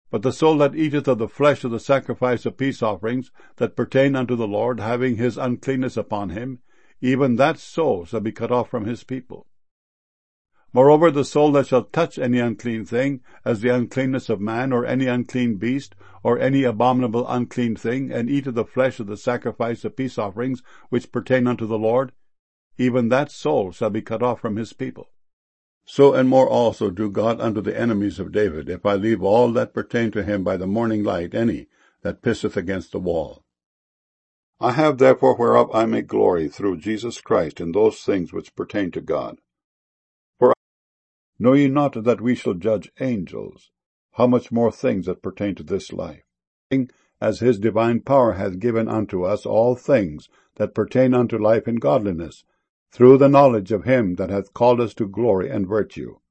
But the soul that eateth of the flesh of the sacrifice of peace offerings that pertain unto the Lord, having his uncleanness upon him, even that soul shall be cut off from his people. Moreover, the soul that shall touch any unclean thing, as the uncleanness of man, or any unclean beast, or any abominable unclean thing, and eat of the flesh of the sacrifice of peace offerings which pertain unto the Lord, even that soul shall be cut off from his people. So and more also do God unto the enemies of David, if I leave all that pertain to him by the morning light any that pisseth against the wall. I have therefore whereof I may glory through Jesus Christ in those things which pertain to God. For know ye not that we shall judge angels? How much more things that pertain to this life? As his divine power hath given unto us all things that pertain unto life and godliness, through the knowledge of him that hath called us to glory and virtue,